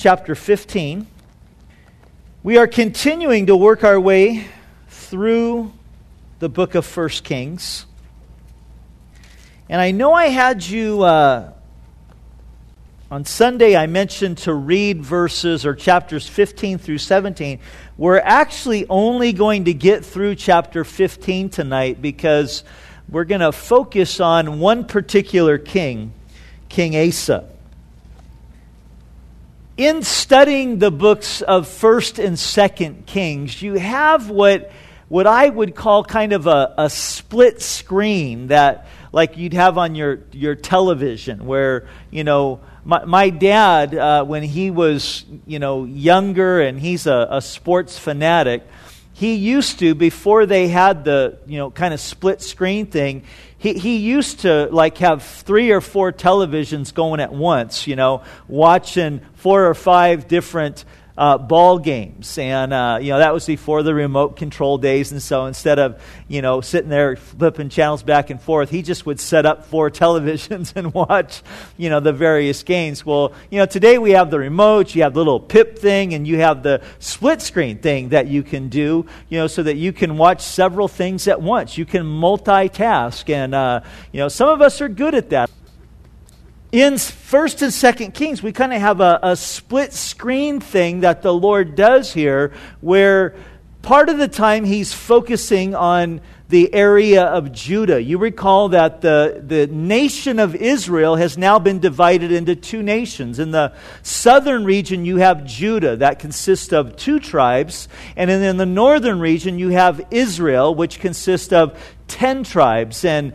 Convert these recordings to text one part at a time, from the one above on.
chapter 15. We are continuing to work our way through the book of 1 Kings. And I know I had you, on Sunday I mentioned to read verses or chapters 15 through 17. We're actually only going to get through chapter 15 tonight because we're going to focus on one particular king, King Asa. In studying the books of 1st and 2nd Kings, you have what I would call kind of a split screen that like you'd have on your television where, my dad, when he was, younger and he's a sports fanatic, he used to, before they had the, kind of split screen thing, he used to like have 3 or 4 televisions going at once, watching 4 or 5 different ball games. And, that was before the remote control days. And so instead of, sitting there flipping channels back and forth, he just would set up 4 televisions and watch, the various games. Well, today we have the remote, you have the little pip thing, and you have the split screen thing that you can do, so that you can watch several things at once. You can multitask. And, some of us are good at that. In 1st and 2nd Kings, we kind of have a split screen thing that the Lord does here, where part of the time He's focusing on the area of Judah. You recall that the nation of Israel has now been divided into 2 nations. In the southern region, you have Judah, that consists of 2 tribes. And in the northern region, you have Israel, which consists of 10 tribes. And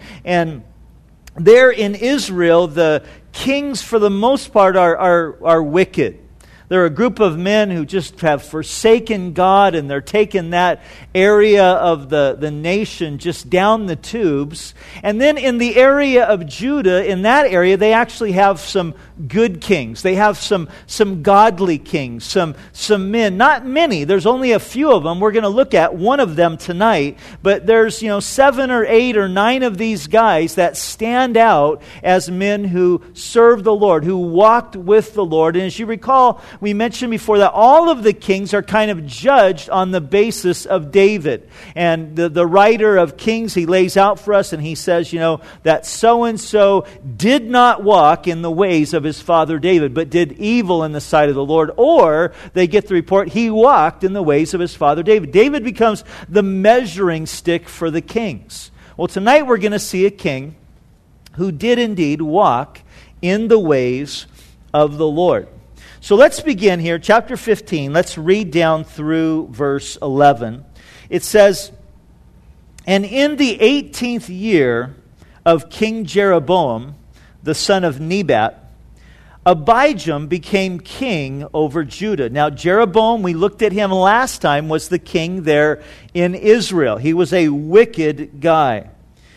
there in Israel, the kings, for the most part, are wicked. They're a group of men who just have forsaken God, and they're taking that area of the nation just down the tubes. And then in the area of Judah, in that area, they actually have some good kings. They have some godly kings, some men. Not many. There's only a few of them. We're going to look at one of them tonight. But there's 7 or 8 or 9 of these guys that stand out as men who serve the Lord, who walked with the Lord. And as you recall, we mentioned before that all of the kings are kind of judged on the basis of David. And the writer of Kings, he lays out for us and he says, that so-and-so did not walk in the ways of his father David, but did evil in the sight of the Lord. Or they get the report, he walked in the ways of his father David. David becomes the measuring stick for the kings. Well, tonight we're going to see a king who did indeed walk in the ways of the Lord. So let's begin here, chapter 15. Let's read down through verse 11. It says, "And in the 18th year of King Jeroboam, the son of Nebat, Abijam became king over Judah." Now, Jeroboam, we looked at him last time, was the king there in Israel. He was a wicked guy.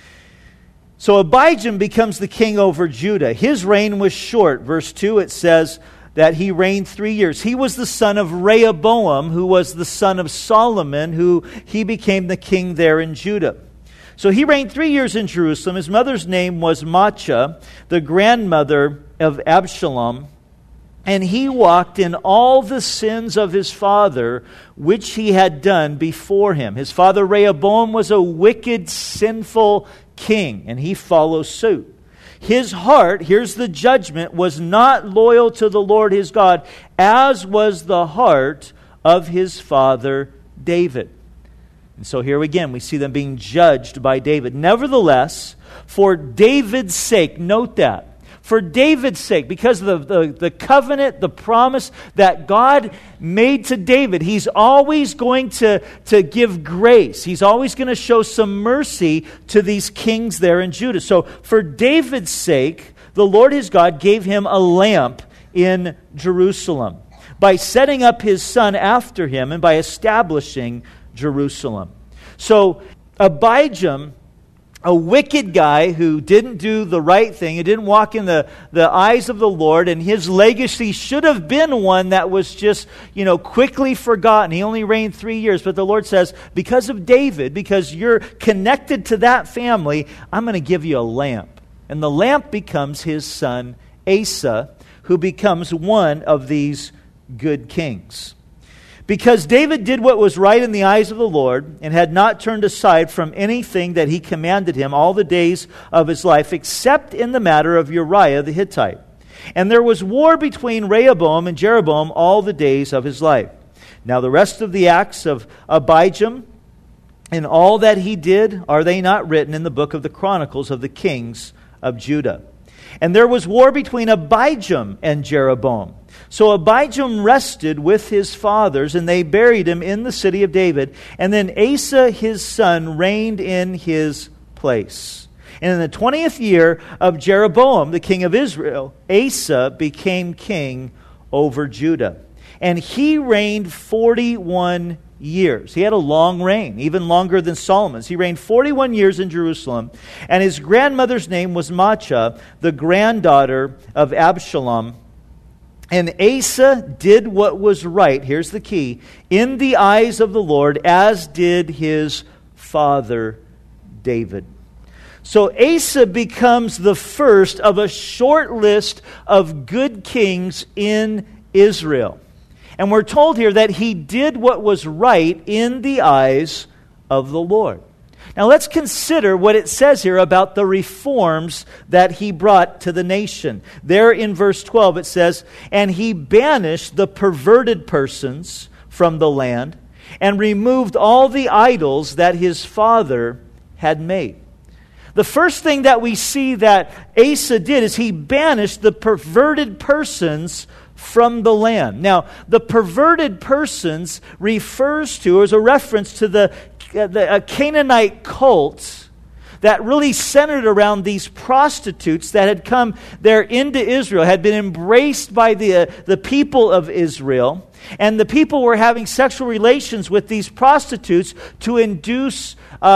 So Abijam becomes the king over Judah. His reign was short. Verse 2, it says that he reigned 3 years. He was the son of Rehoboam, who was the son of Solomon, who he became the king there in Judah. So he reigned 3 years in Jerusalem. His mother's name was Maachah, the grandmother of Absalom. And he walked in all the sins of his father, which he had done before him. His father Rehoboam was a wicked, sinful king, and he follows suit. His heart, here's the judgment, was not loyal to the Lord his God, as was the heart of his father David. And so here again, we see them being judged by David. Nevertheless, for David's sake, note that, for David's sake, because of the covenant, the promise that God made to David, He's always going to give grace. He's always going to show some mercy to these kings there in Judah. So for David's sake, the Lord his God gave him a lamp in Jerusalem by setting up his son after him and by establishing Jerusalem. So Abijam, a wicked guy who didn't do the right thing, who didn't walk in the eyes of the Lord, and his legacy should have been one that was just, quickly forgotten. He only reigned 3 years, but the Lord says, because of David, because you're connected to that family, I'm going to give you a lamp. And the lamp becomes his son Asa, who becomes one of these good kings. Because David did what was right in the eyes of the Lord and had not turned aside from anything that he commanded him all the days of his life, except in the matter of Uriah the Hittite. And there was war between Rehoboam and Jeroboam all the days of his life. Now the rest of the acts of Abijam and all that he did, are they not written in the book of the Chronicles of the kings of Judah? And there was war between Abijam and Jeroboam. So Abijam rested with his fathers, and they buried him in the city of David. And then Asa his son reigned in his place. And in the 20th year of Jeroboam, the king of Israel, Asa became king over Judah. And he reigned 41 years. He had a long reign, even longer than Solomon's. He reigned 41 years in Jerusalem, and his grandmother's name was Maachah, the granddaughter of Absalom. And Asa did what was right, here's the key, in the eyes of the Lord, as did his father David. So Asa becomes the first of a short list of good kings in Israel. And we're told here that he did what was right in the eyes of the Lord. Now let's consider what it says here about the reforms that he brought to the nation. There in verse 12 it says, "And he banished the perverted persons from the land and removed all the idols that his father had made." The first thing that we see that Asa did is he banished the perverted persons from the land. Now, the perverted persons refers to, or is a reference to the Canaanite cult that really centered around these prostitutes that had come there into Israel, had been embraced by the people of Israel, and the people were having sexual relations with these prostitutes to induce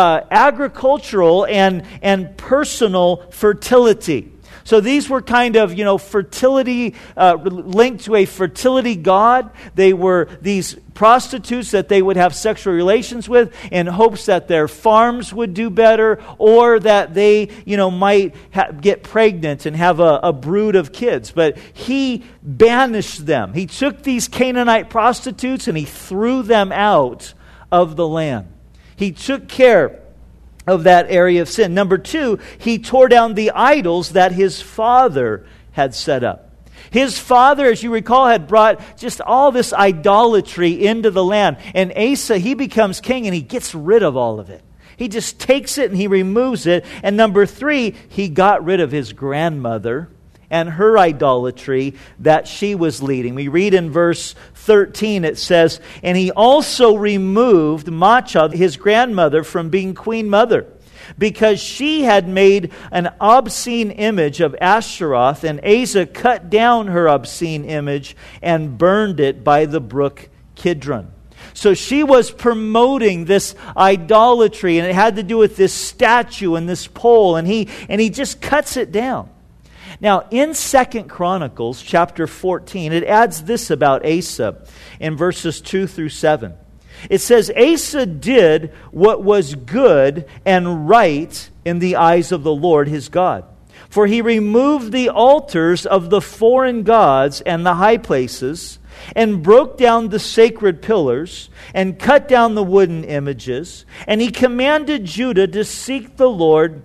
agricultural and personal fertility. So these were kind of, fertility, linked to a fertility god. They were these prostitutes that they would have sexual relations with in hopes that their farms would do better, or that they, might get pregnant and have a brood of kids. But he banished them. He took these Canaanite prostitutes and he threw them out of the land. He took care of that area of sin. Number two, he tore down the idols that his father had set up. His father, as you recall, had brought just all this idolatry into the land. And Asa, he becomes king and he gets rid of all of it. He just takes it and he removes it. And number three, he got rid of his grandmother and her idolatry that she was leading. We read in verse 13, it says, "And he also removed Maachah, his grandmother, from being queen mother, because she had made an obscene image of Ashtaroth, and Asa cut down her obscene image and burned it by the brook Kidron." So she was promoting this idolatry, and it had to do with this statue and this pole, and he just cuts it down. Now, in 2 Chronicles chapter 14, it adds this about Asa in verses 2 through 7. It says, "Asa did what was good and right in the eyes of the Lord his God. For he removed the altars of the foreign gods and the high places, and broke down the sacred pillars, and cut down the wooden images. And he commanded Judah to seek the Lord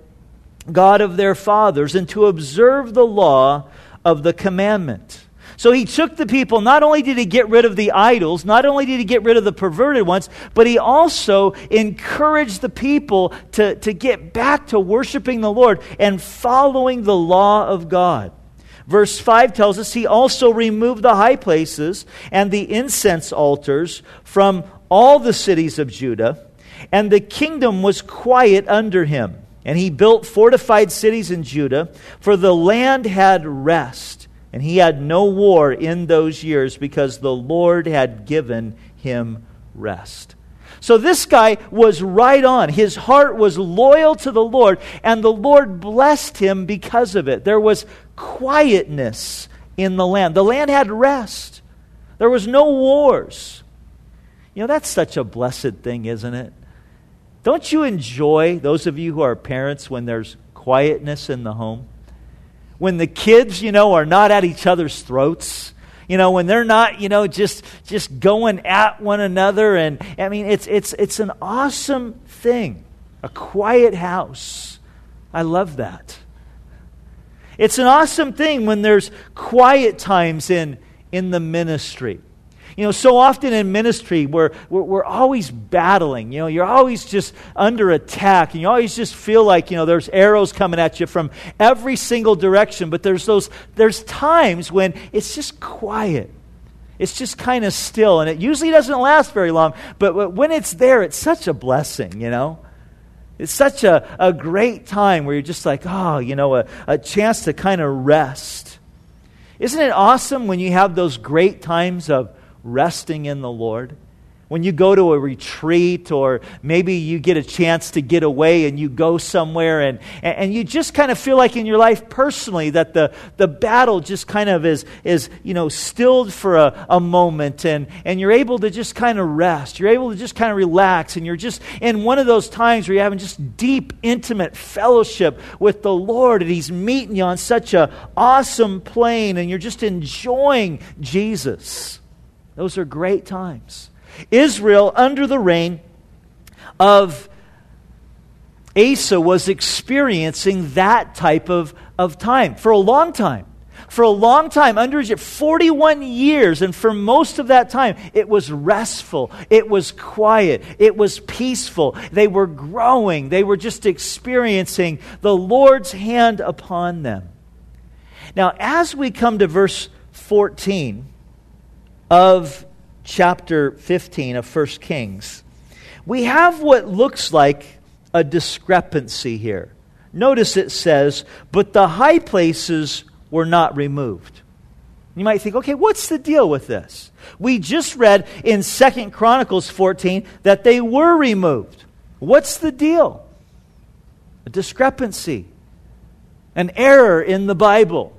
God of their fathers, and to observe the law of the commandment." So he took the people, not only did he get rid of the idols, not only did he get rid of the perverted ones, but he also encouraged the people to get back to worshiping the Lord and following the law of God. Verse 5 tells us he also removed the high places and the incense altars from all the cities of Judah, and the kingdom was quiet under him. And he built fortified cities in Judah, for the land had rest, and he had no war in those years, because the Lord had given him rest. So this guy was right on. His heart was loyal to the Lord, and the Lord blessed him because of it. There was quietness in the land. The land had rest. There was no wars. That's such a blessed thing, isn't it? Don't you enjoy, those of you who are parents, when there's quietness in the home? When the kids, are not at each other's throats. When they're not, just going at one another. And I mean, it's an awesome thing. A quiet house. I love that. It's an awesome thing when there's quiet times in the ministry. So often in ministry, we're always battling. You're always just under attack. And you always just feel like, there's arrows coming at you from every single direction. But there's times when it's just quiet. It's just kind of still. And it usually doesn't last very long. But when it's there, it's such a blessing, It's such a great time where you're just like, a chance to kind of rest. Isn't it awesome when you have those great times of resting in the Lord? When you go to a retreat, or maybe you get a chance to get away and you go somewhere and you just kind of feel like in your life personally that the battle just kind of is stilled for a moment, and you're able to just kind of rest. You're able to just kind of relax, and you're just in one of those times where you're having just deep, intimate fellowship with the Lord, and He's meeting you on such an awesome plane, and you're just enjoying Jesus. Those are great times. Israel, under the reign of Asa, was experiencing that type of time for a long time. For a long time, under Egypt, 41 years, and for most of that time, it was restful, it was quiet, it was peaceful. They were growing, they were just experiencing the Lord's hand upon them. Now, as we come to verse 14 of chapter 15 of 1 Kings, we have what looks like a discrepancy here. Notice it says, but the high places were not removed. You might think, okay, what's the deal with this? We just read in 2 Chronicles 14 that they were removed. What's the deal? A discrepancy. An error in the Bible.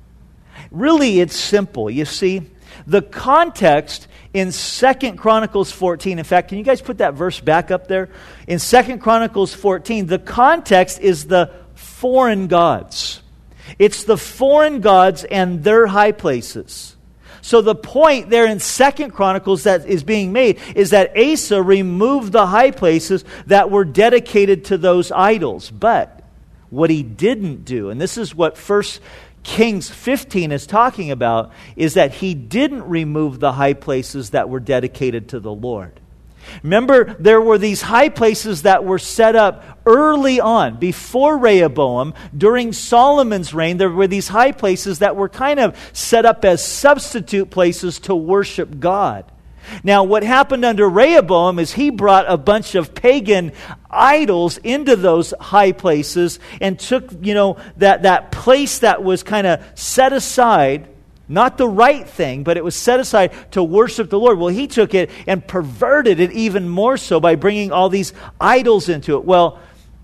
Really, it's simple. You see, the context in 2 Chronicles 14, in fact, can you guys put that verse back up there? In 2 Chronicles 14, the context is the foreign gods. It's the foreign gods and their high places. So the point there in 2 Chronicles that is being made is that Asa removed the high places that were dedicated to those idols. But what he didn't do, and this is what 1 Kings 15 is talking about, is that he didn't remove the high places that were dedicated to the Lord. Remember, there were these high places that were set up early on, before Rehoboam, during Solomon's reign. There were these high places that were kind of set up as substitute places to worship God. Now, what happened under Rehoboam is he brought a bunch of pagan idols into those high places and took, that place that was kind of set aside, not the right thing, but it was set aside to worship the Lord. Well, he took it and perverted it even more so by bringing all these idols into it. Well,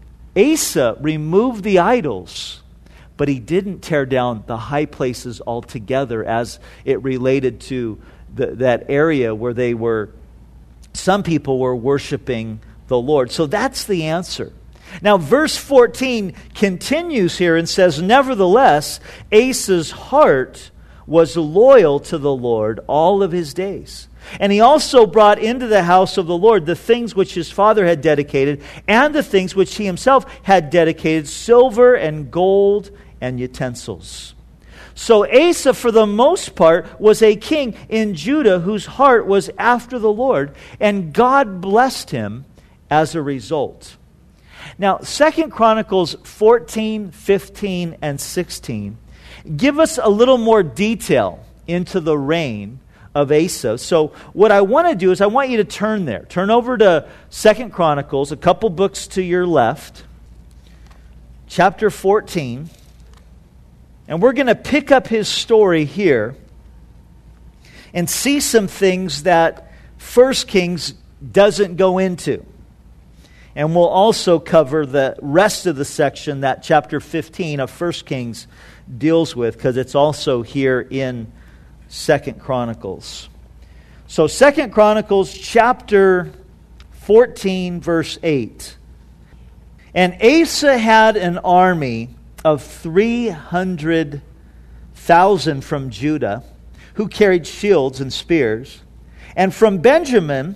Asa removed the idols, but he didn't tear down the high places altogether as it related to that area where some people were worshiping the Lord. So that's the answer. Now, verse 14 continues here and says, nevertheless, Asa's heart was loyal to the Lord all of his days. And he also brought into the house of the Lord the things which his father had dedicated, and the things which he himself had dedicated, silver and gold and utensils. So Asa, for the most part, was a king in Judah whose heart was after the Lord, and God blessed him as a result. Now, 2 Chronicles 14, 15, and 16 give us a little more detail into the reign of Asa. So what I want to do is I want you to turn there. Turn over to 2 Chronicles, a couple books to your left, chapter 14. And we're going to pick up his story here and see some things that 1 Kings doesn't go into. And we'll also cover the rest of the section that chapter 15 of 1 Kings deals with, because it's also here in 2 Chronicles. So 2 Chronicles chapter 14, verse 8. And Asa had an army of 300,000 from Judah, who carried shields and spears. And from Benjamin,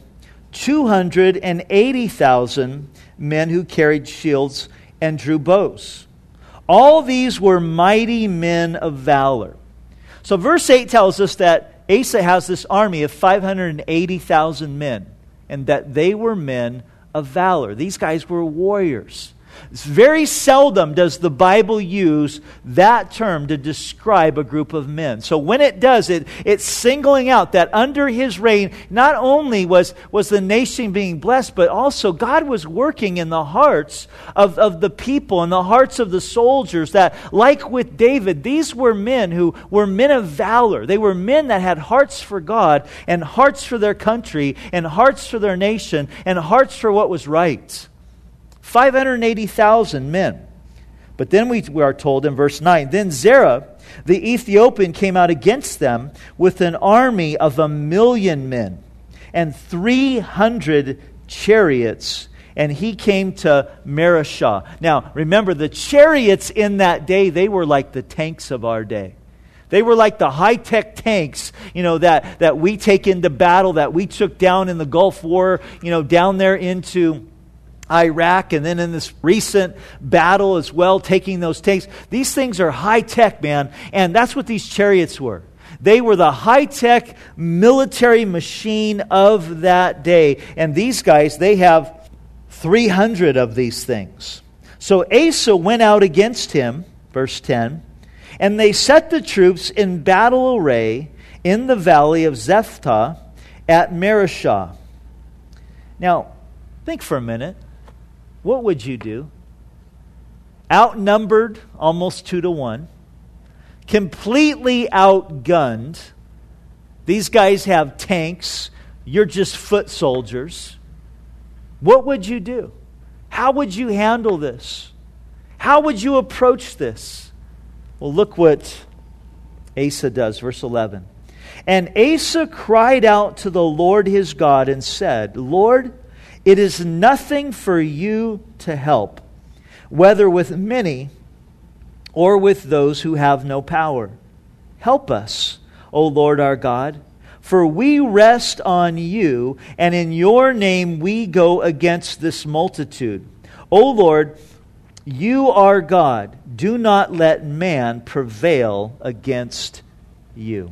280,000 men who carried shields and drew bows. All these were mighty men of valor. So verse 8 tells us that Asa has this army of 580,000 men, and that they were men of valor. These guys were warriors. It's very seldom does the Bible use that term to describe a group of men. So when it does, it's singling out that under his reign, not only was the nation being blessed, but also God was working in the hearts of the people and the hearts of the soldiers that, like with David, these were men who were men of valor. They were men that had hearts for God and hearts for their country and hearts for their nation and hearts for what was right. 580,000 men. But then we are told in verse 9, then Zerah, the Ethiopian, came out against them with an army of 1,000,000 men and 300 chariots, and he came to Mareshah. Now, remember, the chariots in that day, they were like the tanks of our day. They were like the high-tech tanks, that we take into battle, that we took down in the Gulf War, down there into Iraq, and then in this recent battle as well, taking those tanks. These things are high-tech, man, and that's what these chariots were. They were the high-tech military machine of that day. And these guys, they have 300 of these things. So Asa went out against him, verse 10, and they set the troops in battle array in the valley of Zephthah at Mareshah. Now, think for a minute. What would you do? Outnumbered almost 2-1. Completely outgunned. These guys have tanks. You're just foot soldiers. What would you do? How would you handle this? How would you approach this? Well, look what Asa does, verse 11. And Asa cried out to the Lord his God and said, Lord, it is nothing for you to help, whether with many or with those who have no power. Help us, O Lord our God, for we rest on you, and in your name we go against this multitude. O Lord, you are God. Do not let man prevail against you.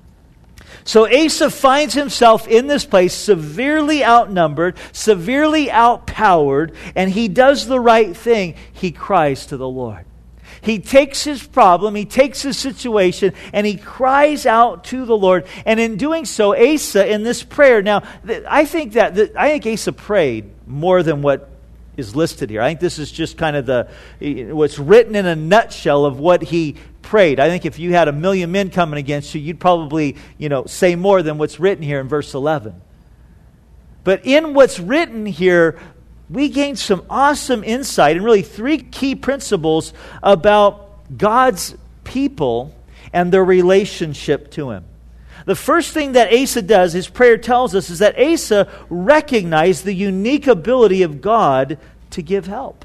So Asa finds himself in this place severely outnumbered, severely outpowered, and he does the right thing. He cries to the Lord. He takes his problem, he takes his situation, and he cries out to the Lord. And in doing so, Asa, in this prayer, now, I think Asa prayed more than what is listed here. I think this is just kind of what's written in a nutshell of what he prayed. I think if you had 1,000,000 men coming against you, you'd probably, say more than what's written here in verse 11. But in what's written here, we gain some awesome insight and really 3 key principles about God's people and their relationship to Him. The first thing that Asa does, his prayer tells us, is that Asa recognized the unique ability of God to give help.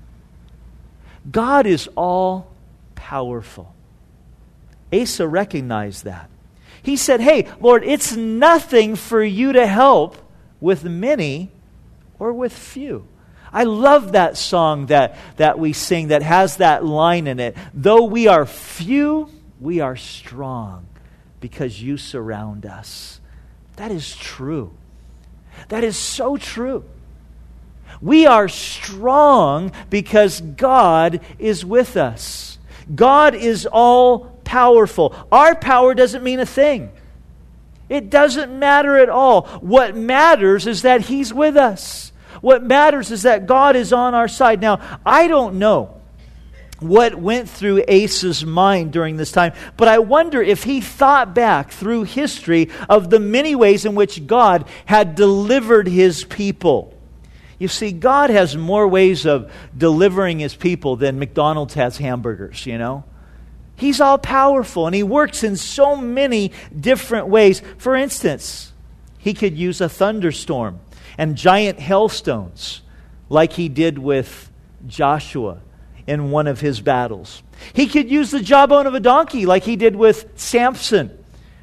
God is all powerful. Asa recognized that. He said, hey, Lord, it's nothing for you to help with many or with few. I love that song that we sing that has that line in it. Though we are few, we are strong because you surround us. That is true. That is so true. We are strong because God is with us. God is all powerful. Our power doesn't mean a thing. It doesn't matter at all. What matters is that He's with us. What matters is that God is on our side. Now, I don't know what went through Asa's mind during this time, but I wonder if he thought back through history of the many ways in which God had delivered His people. You see, God has more ways of delivering His people than McDonald's has hamburgers, He's all powerful, and He works in so many different ways. For instance, He could use a thunderstorm and giant hailstones like He did with Joshua in one of his battles. He could use the jawbone of a donkey like He did with Samson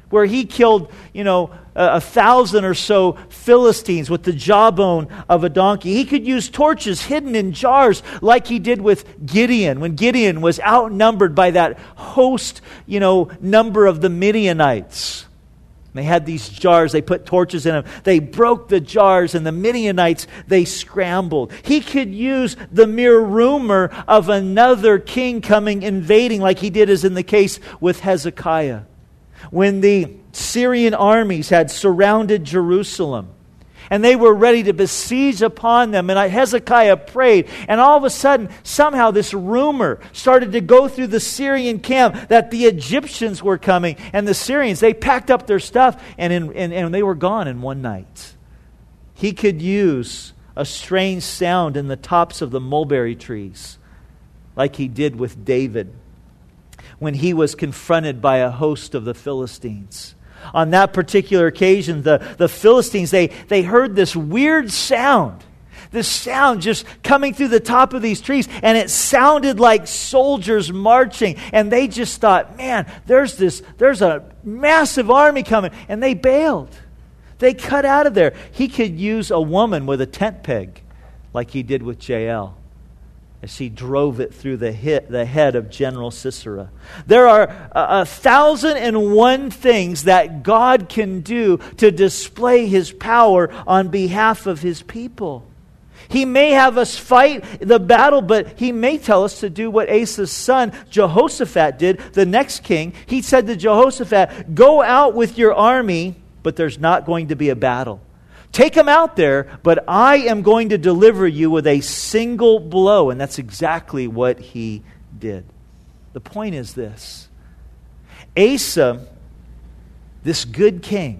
where he killed, 1,000 or so Philistines with the jawbone of a donkey. He could use torches hidden in jars like he did with Gideon, when Gideon was outnumbered by that host, number of the Midianites. They had these jars, they put torches in them. They broke the jars, and the Midianites, they scrambled. He could use the mere rumor of another king coming, invading, like he did as in the case with Hezekiah. When the Syrian armies had surrounded Jerusalem, and they were ready to besiege upon them, and Hezekiah prayed, and all of a sudden, somehow this rumor started to go through the Syrian camp that the Egyptians were coming, and the Syrians, they packed up their stuff, and they were gone in one night. He could use a strange sound in the tops of the mulberry trees, like he did with David when he was confronted by a host of the Philistines. On that particular occasion, the Philistines, they heard this weird sound. This sound just coming through the top of these trees, and it sounded like soldiers marching. And they just thought, man, there's a massive army coming. And they bailed. They cut out of there. He could use a woman with a tent peg, like he did with Jael, as he drove it through the head of General Sisera. There are 1,001 things that God can do to display His power on behalf of His people. He may have us fight the battle, but He may tell us to do what Asa's son Jehoshaphat did, the next king. He said to Jehoshaphat, go out with your army, but there's not going to be a battle. Take them out there, but I am going to deliver you with a single blow. And that's exactly what he did. The point is this. Asa, this good king,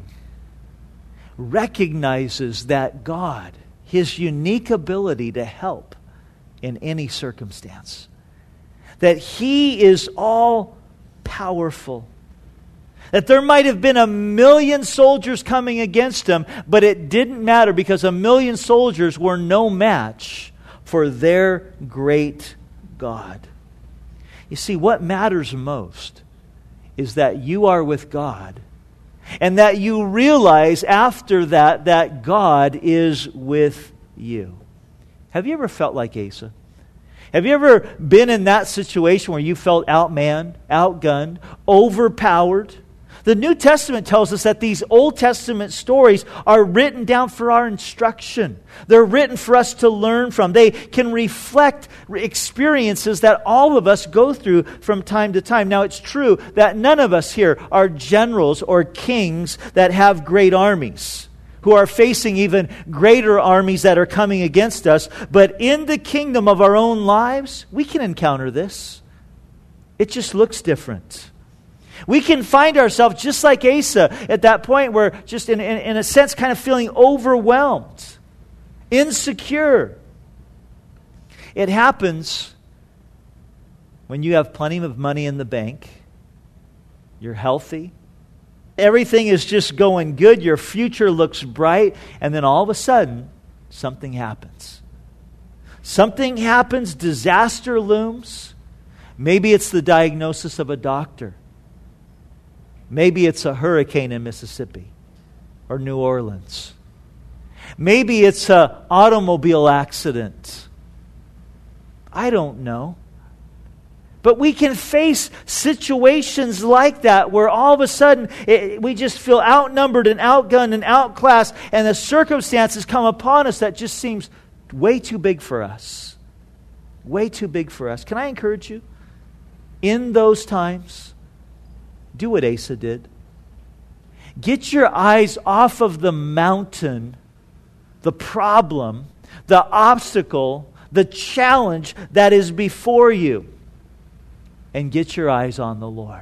recognizes that God, His unique ability to help in any circumstance, that He is all powerful. That there might have been 1,000,000 soldiers coming against him, but it didn't matter because 1,000,000 soldiers were no match for their great God. You see, what matters most is that you are with God, and that you realize after that God is with you. Have you ever felt like Asa? Have you ever been in that situation where you felt outmanned, outgunned, overpowered? The New Testament tells us that these Old Testament stories are written down for our instruction. They're written for us to learn from. They can reflect experiences that all of us go through from time to time. Now, it's true that none of us here are generals or kings that have great armies, who are facing even greater armies that are coming against us. But in the kingdom of our own lives, we can encounter this. It just looks different. We can find ourselves just like Asa at that point where just in a sense kind of feeling overwhelmed, insecure. It happens when you have plenty of money in the bank, you're healthy, everything is just going good, your future looks bright, and then all of a sudden, something happens. Something happens, disaster looms. Maybe it's the diagnosis of a doctor. Maybe it's a hurricane in Mississippi or New Orleans. Maybe it's an automobile accident. I don't know. But we can face situations like that where all of a sudden we just feel outnumbered and outgunned and outclassed, and the circumstances come upon us that just seems way too big for us. Way too big for us. Can I encourage you? In those times, do what Asa did. Get your eyes off of the mountain, the problem, the obstacle, the challenge that is before you, and get your eyes on the Lord.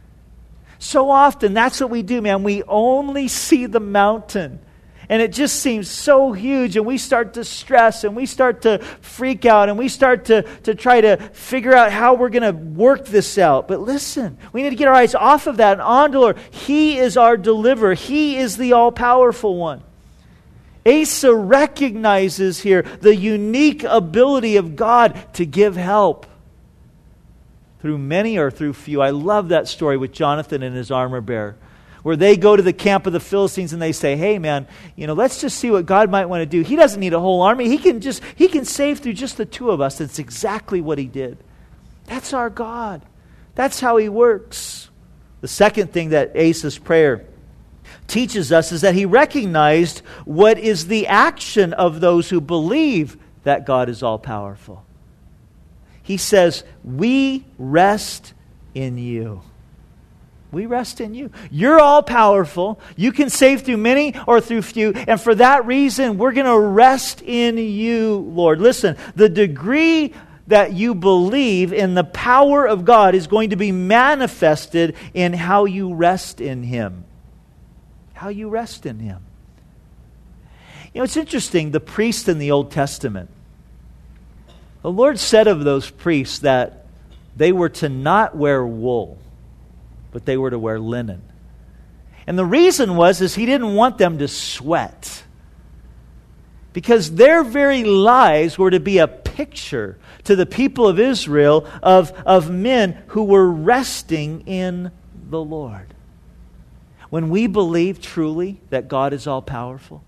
So often, that's what we do, man. We only see the mountain. And it just seems so huge, and we start to stress, and we start to freak out, and we start to try to figure out how we're going to work this out. But listen, we need to get our eyes off of that and on to the Lord. He is our deliverer. He is the all-powerful one. Asa recognizes here the unique ability of God to give help through many or through few. I love that story with Jonathan and his armor bearer. where they go to the camp of the Philistines and they say, hey man, let's just see what God might want to do. He doesn't need a whole army. He can save through just the two of us. That's exactly what he did. That's our God. That's how he works. The second thing that Asa's prayer teaches us is that he recognized what is the action of those who believe that God is all-powerful. He says, we rest in you. We rest in you. You're all-powerful. You can save through many or through few. And for that reason, we're going to rest in you, Lord. Listen, the degree that you believe in the power of God is going to be manifested in how you rest in him. How you rest in him. It's interesting, the priests in the Old Testament, the Lord said of those priests that they were to not wear wool, but they were to wear linen. And the reason was he didn't want them to sweat. Because their very lives were to be a picture to the people of Israel of men who were resting in the Lord. When we believe truly that God is all-powerful,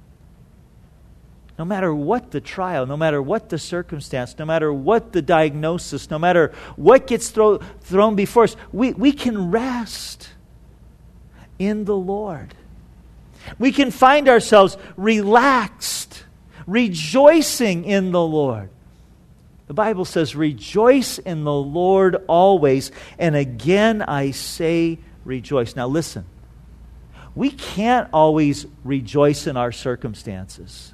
no matter what the trial, no matter what the circumstance, no matter what the diagnosis, no matter what gets thrown before us, we can rest in the Lord. We can find ourselves relaxed, rejoicing in the Lord. The Bible says, rejoice in the Lord always. And again, I say rejoice. Now listen, we can't always rejoice in our circumstances.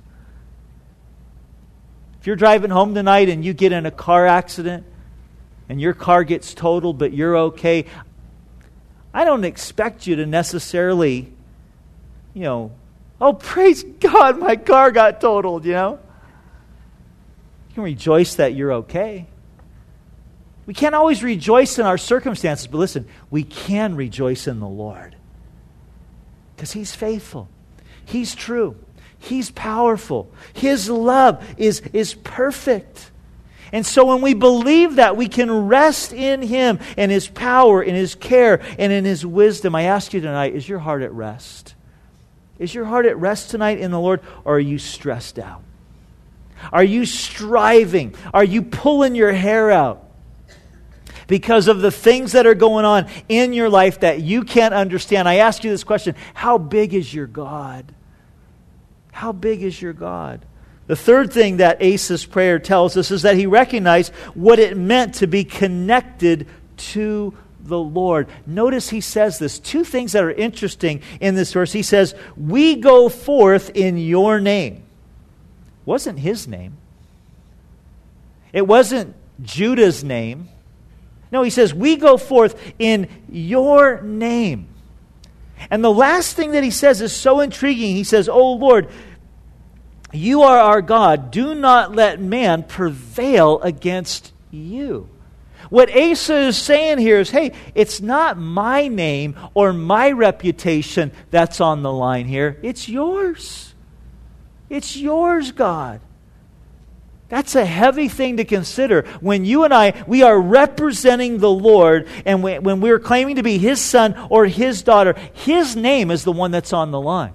If you're driving home tonight and you get in a car accident and your car gets totaled but you're okay, I don't expect you to necessarily, oh, praise God, my car got totaled, You can rejoice that you're okay. We can't always rejoice in our circumstances, but listen, we can rejoice in the Lord. Because He's faithful. He's true. He's powerful. His love is perfect. And so when we believe that, we can rest in Him and His power, in His care, and in His wisdom. I ask you tonight, is your heart at rest? Is your heart at rest tonight in the Lord, or are you stressed out? Are you striving? Are you pulling your hair out because of the things that are going on in your life that you can't understand? I ask you this question: how big is your God? How big is your God? The third thing that Asa's prayer tells us is that he recognized what it meant to be connected to the Lord. Notice he says this. Two things that are interesting in this verse. He says, we go forth in your name. It wasn't his name. It wasn't Judah's name. No, he says, we go forth in your name. And the last thing that he says is so intriguing. He says, oh Lord, you are our God. Do not let man prevail against you. What Asa is saying here is, hey, it's not my name or my reputation that's on the line here. It's yours. It's yours, God. That's a heavy thing to consider. When you and I, we are representing the Lord, and when we're claiming to be His son or His daughter, His name is the one that's on the line.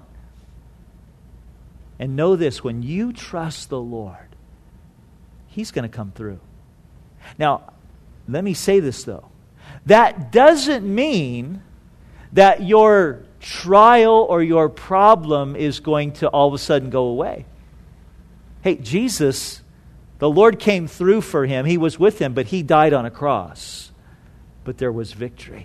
And know this, when you trust the Lord, He's going to come through. Now, let me say this though. That doesn't mean that your trial or your problem is going to all of a sudden go away. Hey, Jesus, the Lord came through for him. He was with him, but He died on a cross. But there was victory.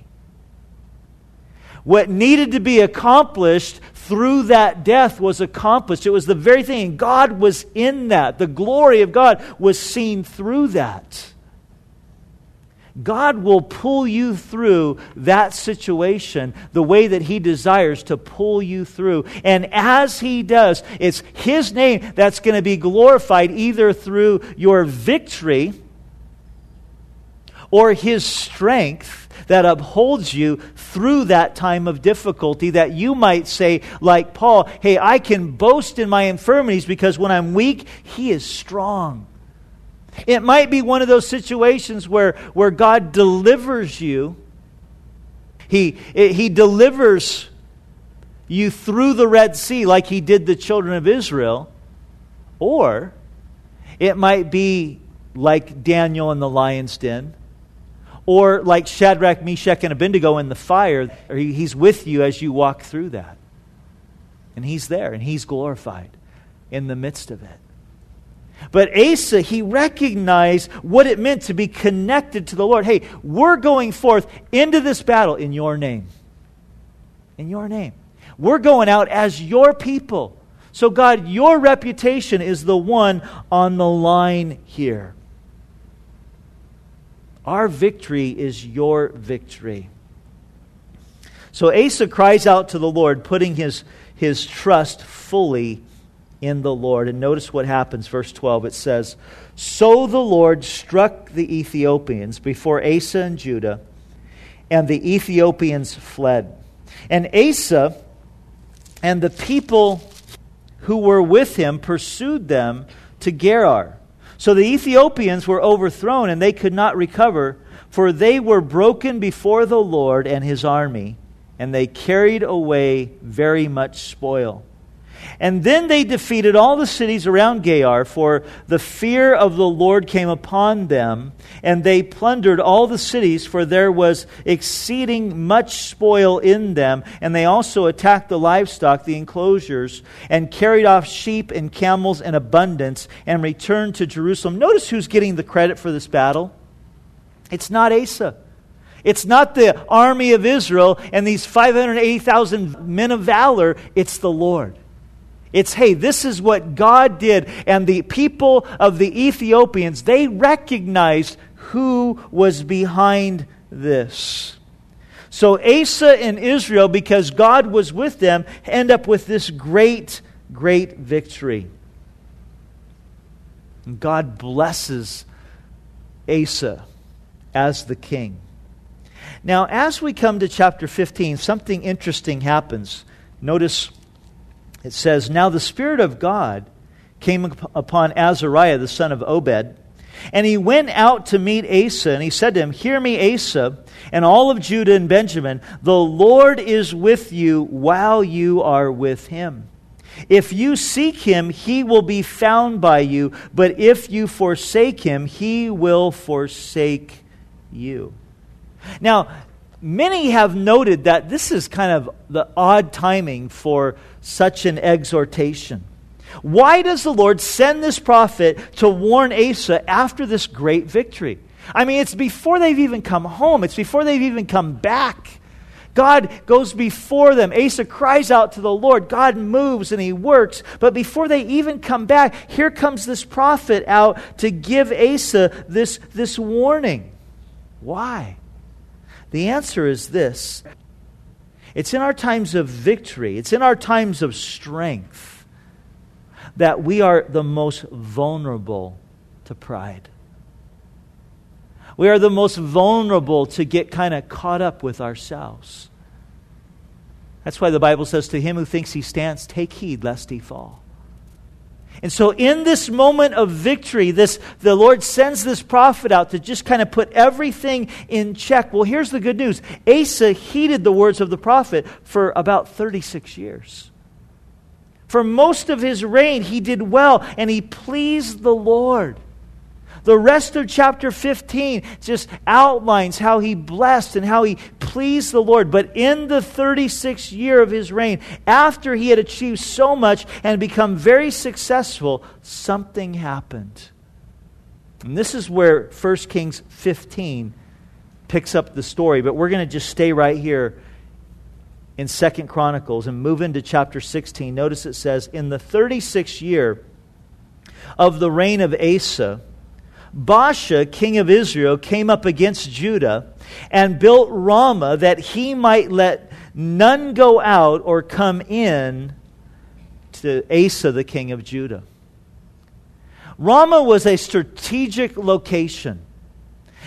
What needed to be accomplished through that death was accomplished. It was the very thing. And God was in that. The glory of God was seen through that. God will pull you through that situation the way that He desires to pull you through. And as He does, it's His name that's going to be glorified either through your victory or His strength that upholds you through that time of difficulty, that you might say, like Paul, hey, I can boast in my infirmities because when I'm weak, He is strong. It might be one of those situations where God delivers you He delivers you through the Red Sea like He did the children of Israel. Or it might be like Daniel in the lion's den. Or like Shadrach, Meshach, and Abednego in the fire. He's with you as you walk through that. And He's there, and He's glorified in the midst of it. But Asa, he recognized what it meant to be connected to the Lord. Hey, we're going forth into this battle in Your name. In Your name. We're going out as Your people. So God, Your reputation is the one on the line here. Our victory is Your victory. So Asa cries out to the Lord, putting his trust fully in the Lord. And notice what happens, verse 12. It says, "So the Lord struck the Ethiopians before Asa and Judah, and the Ethiopians fled. And Asa and the people who were with him pursued them to Gerar. So the Ethiopians were overthrown, and they could not recover, for they were broken before the Lord and His army, and they carried away very much spoil. And then they defeated all the cities around Gerar, for the fear of the Lord came upon them, and they plundered all the cities, for there was exceeding much spoil in them. And they also attacked the livestock, the enclosures, and carried off sheep and camels in abundance, and returned to Jerusalem." Notice who's getting the credit for this battle. It's not Asa. It's not the army of Israel and these 580,000 men of valor. It's the Lord. It's, hey, this is what God did. And the people of the Ethiopians, they recognized who was behind this. So Asa and Israel, because God was with them, end up with this great, great victory. And God blesses Asa as the king. Now, as we come to chapter 15, something interesting happens. Notice it says, "Now the Spirit of God came upon Azariah, the son of Obed, and he went out to meet Asa, and he said to him, 'Hear me, Asa, and all of Judah and Benjamin. The Lord is with you while you are with Him. If you seek Him, He will be found by you, but if you forsake Him, He will forsake you.'" Now, many have noted that this is kind of the odd timing for such an exhortation. Why does the Lord send this prophet to warn Asa after this great victory? I mean, it's before they've even come home. It's before they've even come back. God goes before them. Asa cries out to the Lord. God moves and He works. But before they even come back, here comes this prophet out to give Asa this warning. Why? The answer is this. It's in our times of victory, it's in our times of strength, that we are the most vulnerable to pride. We are the most vulnerable to get kind of caught up with ourselves. That's why the Bible says, "To him who thinks he stands, take heed lest he fall." And so in this moment of victory, the Lord sends this prophet out to just kind of put everything in check. Well, here's the good news. Asa heeded the words of the prophet for about 36 years. For most of his reign, he did well, and he pleased the Lord. The rest of chapter 15 just outlines how he blessed and how he pleased the Lord. But in the 36th year of his reign, after he had achieved so much and become very successful, something happened. And this is where 1 Kings 15 picks up the story. But we're going to just stay right here in 2 Chronicles and move into chapter 16. Notice it says, "In the 36th year of the reign of Asa, Baasha, king of Israel, came up against Judah and built Ramah, that he might let none go out or come in to Asa, the king of Judah." Ramah was a strategic location.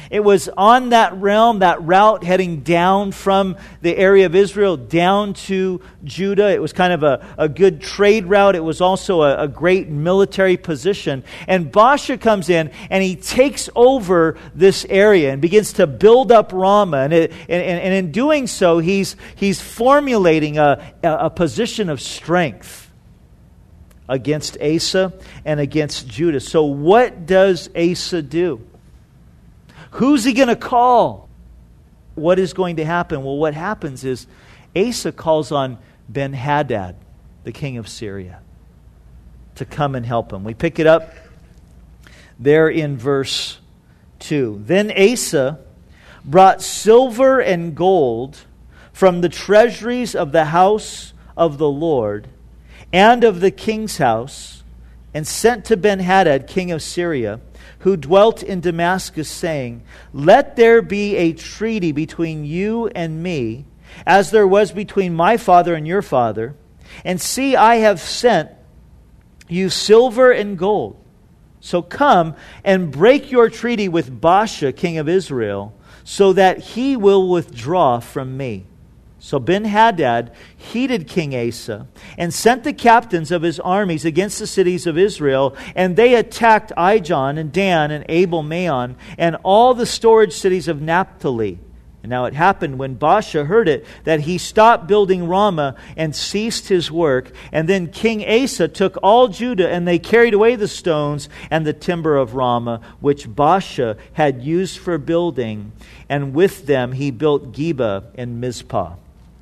It was on that realm, that route heading down from the area of Israel down to Judah. It was kind of a good trade route. It was also a great military position. And Baasha comes in and he takes over this area and begins to build up Ramah. And in doing so, he's formulating a position of strength against Asa and against Judah. So what does Asa do? Who's he going to call? What is going to happen? Well, what happens is Asa calls on Ben-Hadad, the king of Syria, to come and help him. We pick it up there in verse 2. Then Asa brought silver and gold from the treasuries of the house of the Lord and of the king's house, and sent to Ben-Hadad, king of Syria, who dwelt in Damascus, saying, Let there be a treaty between you and me, as there was between my father and your father. And see, I have sent you silver and gold. So come and break your treaty with Baasha, king of Israel, so that he will withdraw from me. So Ben-Hadad heeded King Asa and sent the captains of his armies against the cities of Israel, and they attacked Ijon and Dan and Abel-Maon and all the storage cities of Naphtali. And now it happened when Baasha heard it that he stopped building Ramah and ceased his work. And then King Asa took all Judah, and they carried away the stones and the timber of Ramah, which Baasha had used for building. And with them he built Geba and Mizpah.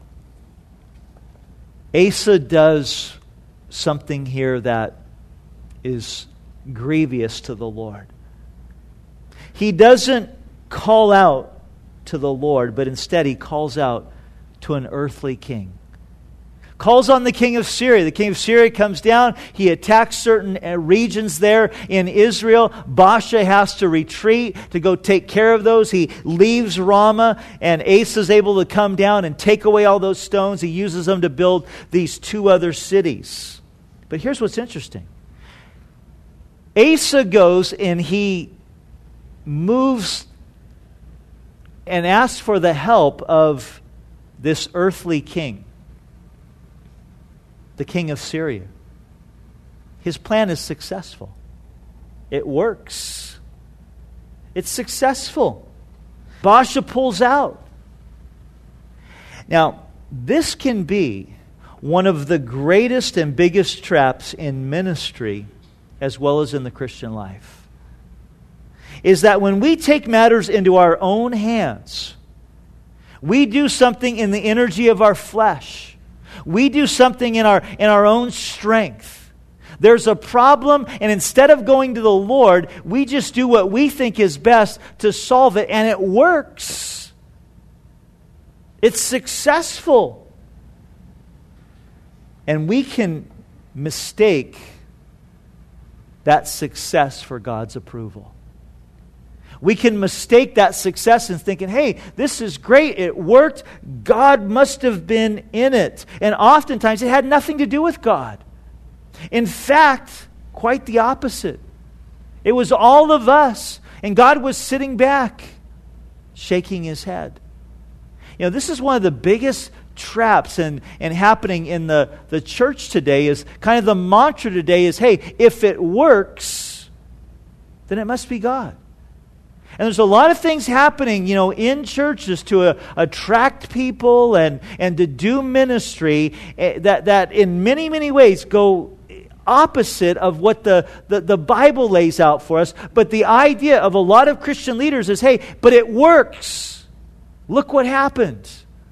Asa does something here that is grievous to the Lord. He doesn't call out to the Lord, but instead he calls out to an earthly king. Calls on the king of Syria. The king of Syria comes down. He attacks certain regions there in Israel. Baasha has to retreat to go take care of those. He leaves Ramah, and Asa is able to come down and take away all those stones. He uses them to build these two other cities. But here's what's interesting. Asa goes and he moves and asks for the help of this earthly king, the king of Syria. His plan is successful. It works. It's successful. Baasha pulls out. Now, this can be one of the greatest and biggest traps in ministry as well as in the Christian life. Is that when we take matters into our own hands, we do something in the energy of our flesh. We do something in our own strength. There's a problem, and instead of going to the Lord, we just do what we think is best to solve it, and it works. It's successful. And we can mistake that success for God's approval. We can mistake that success in thinking, hey, this is great, it worked, God must have been in it. And oftentimes it had nothing to do with God. In fact, quite the opposite. It was all of us, and God was sitting back, shaking his head. You know, this is one of the biggest traps and happening in the church today. Is kind of the mantra today is, hey, if it works, then it must be God. And there's a lot of things happening, in churches to attract people and to do ministry that in many, many ways go opposite of what the Bible lays out for us. But the idea of a lot of Christian leaders is, hey, but it works. Look what happened.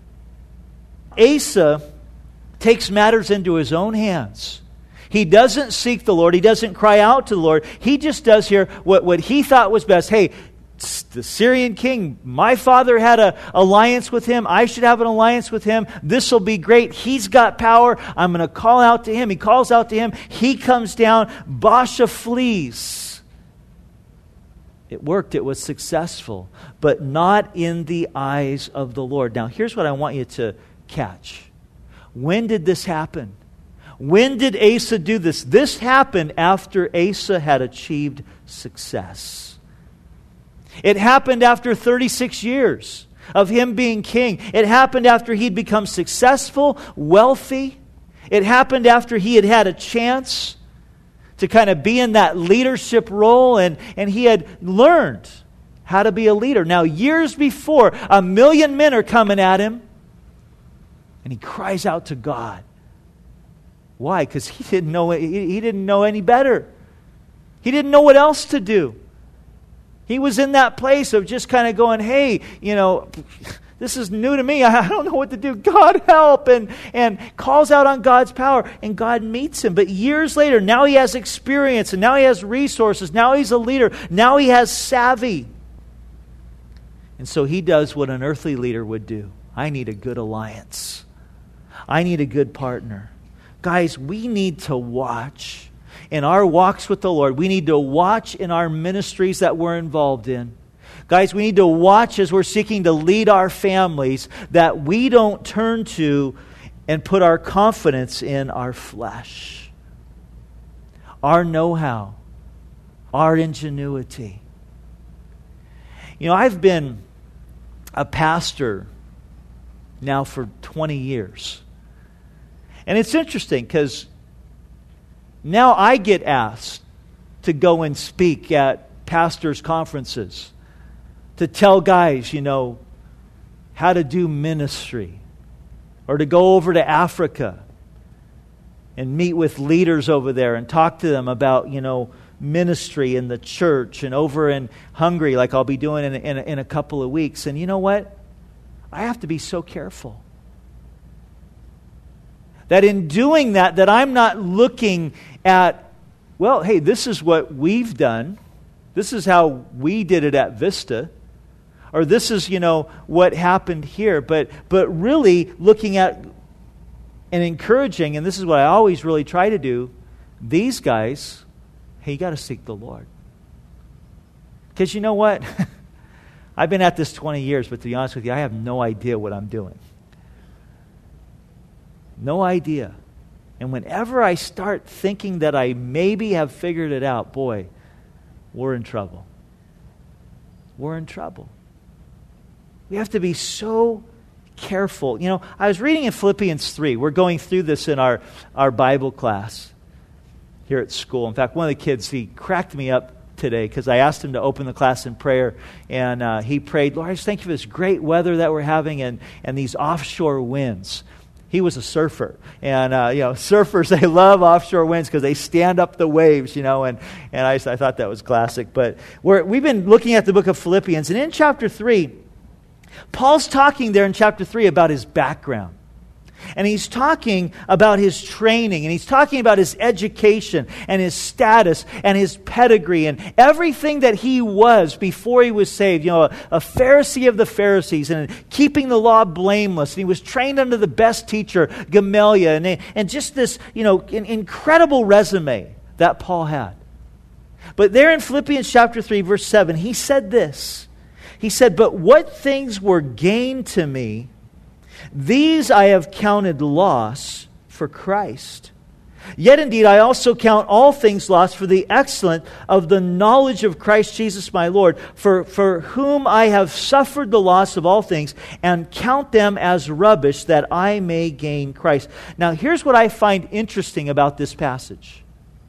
Asa takes matters into his own hands. He doesn't seek the Lord. He doesn't cry out to the Lord. He just does here what he thought was best. Hey, the Syrian king, my father had an alliance with him. I should have an alliance with him. This will be great. He's got power. I'm going to call out to him. He calls out to him. He comes down. Baasha flees. It worked. It was successful, but not in the eyes of the Lord. Now, here's what I want you to catch. When did this happen? When did Asa do this? This happened after Asa had achieved success. It happened after 36 years of him being king. It happened after he'd become successful, wealthy. It happened after he had had a chance to kind of be in that leadership role, and he had learned how to be a leader. Now, years before, 1 million men are coming at him, and he cries out to God. Why? Because he didn't know any better. He didn't know what else to do. He was in that place of just kind of going, hey, this is new to me. I don't know what to do. God help. And calls out on God's power. And God meets him. But years later, now he has experience. And now he has resources. Now he's a leader. Now he has savvy. And so he does what an earthly leader would do. I need a good alliance. I need a good partner. Guys, we need to watch in our walks with the Lord. We need to watch in our ministries that we're involved in. Guys, we need to watch as we're seeking to lead our families that we don't turn to and put our confidence in our flesh, our know-how, our ingenuity. I've been a pastor now for 20 years. And it's interesting because now I get asked to go and speak at pastors' conferences, to tell guys, how to do ministry, or to go over to Africa and meet with leaders over there and talk to them about, ministry in the church, and over in Hungary, like I'll be doing in a couple of weeks. And you know what? I have to be so careful that in doing that I'm not looking at, well, hey, this is what we've done. This is how we did it at Vista. Or this is, what happened here. But really looking at and encouraging, and this is what I always really try to do, these guys, hey, you got to seek the Lord. Because you know what? I've been at this 20 years, but to be honest with you, I have no idea what I'm doing. No idea. And whenever I start thinking that I maybe have figured it out, boy, we're in trouble. We're in trouble. We have to be so careful. I was reading in Philippians 3. We're going through this in our Bible class here at school. In fact, one of the kids, he cracked me up today because I asked him to open the class in prayer, and he prayed, Lord, I just thank you for this great weather that we're having and these offshore winds. He was a surfer, and surfers, they love offshore winds because they stand up the waves, and I thought that was classic. But we've been looking at the book of Philippians, and in chapter 3, Paul's talking there in chapter 3 about his background. And he's talking about his training, and he's talking about his education and his status and his pedigree and everything that he was before he was saved. A Pharisee of the Pharisees, and keeping the law blameless. And he was trained under the best teacher, Gamaliel, and just this, an incredible resume that Paul had. But there in Philippians chapter 3, verse 7, he said this. He said, but what things were gain to me, these I have counted loss for Christ. Yet indeed I also count all things lost for the excellence of the knowledge of Christ Jesus my Lord, for whom I have suffered the loss of all things, and count them as rubbish, that I may gain Christ. Now here's what I find interesting about this passage.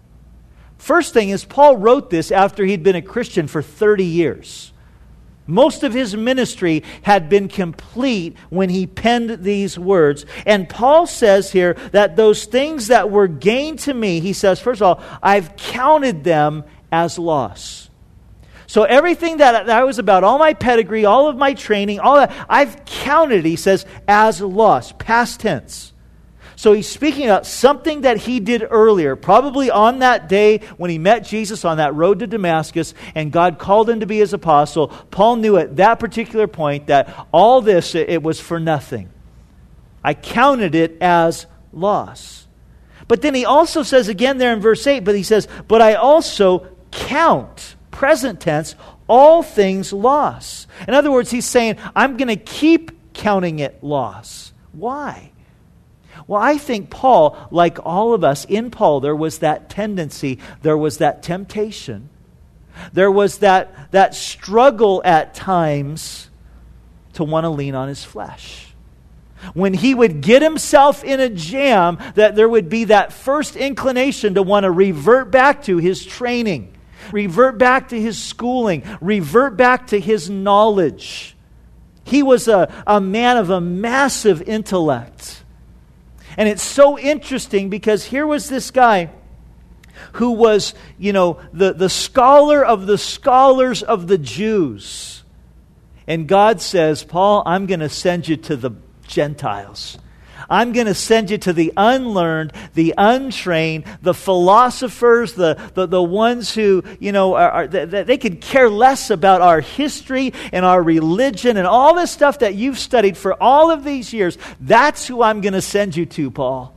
First thing is, Paul wrote this after he'd been a Christian for 30 years. Most of his ministry had been complete when he penned these words. And Paul says here that those things that were gained to me, he says, first of all, I've counted them as loss. So everything that I was about, all my pedigree, all of my training, all that, I've counted, he says, as loss, past tense. So he's speaking about something that he did earlier, probably on that day when he met Jesus on that road to Damascus and God called him to be his apostle. Paul knew at that particular point that all this, it was for nothing. I counted it as loss. But then he also says again there in verse 8, but he says, but I also count, present tense, all things loss. In other words, he's saying, I'm going to keep counting it loss. Why? Well, I think Paul, like all of us, in Paul, there was that tendency, there was that temptation There was that struggle at times to want to lean on his flesh. When he would get himself in a jam, that there would be that first inclination to want to revert back to his training, revert back to his schooling, revert back to his knowledge. He was a man of a massive intellect. And it's so interesting because here was this guy who was, the scholar of the scholars of the Jews. And God says, Paul, I'm going to send you to the Gentiles. I'm going to send you to the unlearned, the untrained, the philosophers, the ones who, they could care less about our history and our religion and all this stuff that you've studied for all of these years. That's who I'm going to send you to, Paul.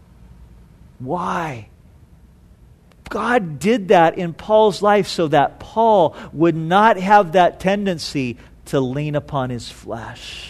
Why? God did that in Paul's life so that Paul would not have that tendency to lean upon his flesh.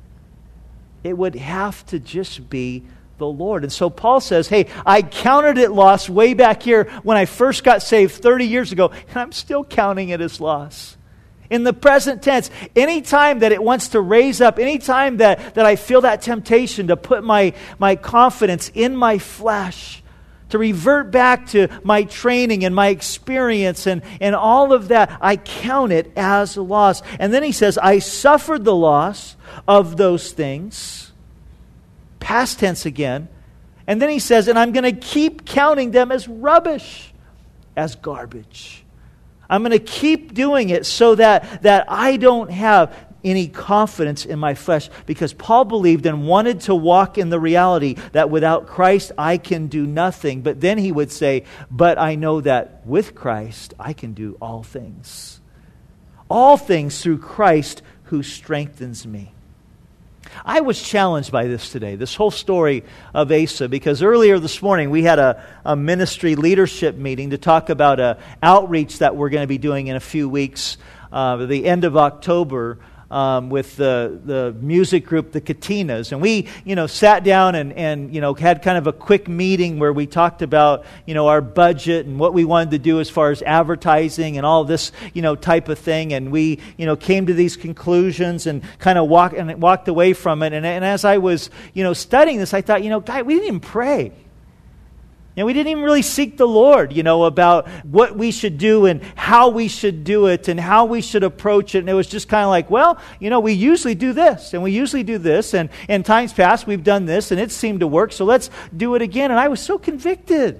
It would have to just be the Lord. And so Paul says, hey, I counted it loss way back here when I first got saved 30 years ago, and I'm still counting it as loss. In the present tense, anytime that it wants to raise up, anytime that I feel that temptation to put my confidence in my flesh, to revert back to my training and my experience and all of that, I count it as a loss. And then he says, I suffered the loss of those things. Past tense again. And then he says, and I'm going to keep counting them as rubbish, as garbage. I'm going to keep doing it so that I don't have any confidence in my flesh, because Paul believed and wanted to walk in the reality that without Christ I can do nothing. But then he would say, but I know that with Christ I can do all things. All things through Christ who strengthens me. I was challenged by this today, this whole story of Asa, because earlier this morning we had a ministry leadership meeting to talk about an outreach that we're going to be doing in a few weeks, the end of October, with the music group, the Katinas. And we, sat down and had kind of a quick meeting where we talked about, our budget and what we wanted to do as far as advertising and all this, type of thing. And we, came to these conclusions and kind of walked away from it. And as I was, studying this, I thought, God, we didn't even pray. And we didn't even really seek the Lord, about what we should do and how we should do it and how we should approach it. And it was just kind of like, well, we usually do this and we usually do this. And in times past, we've done this and it seemed to work. So let's do it again. And I was so convicted.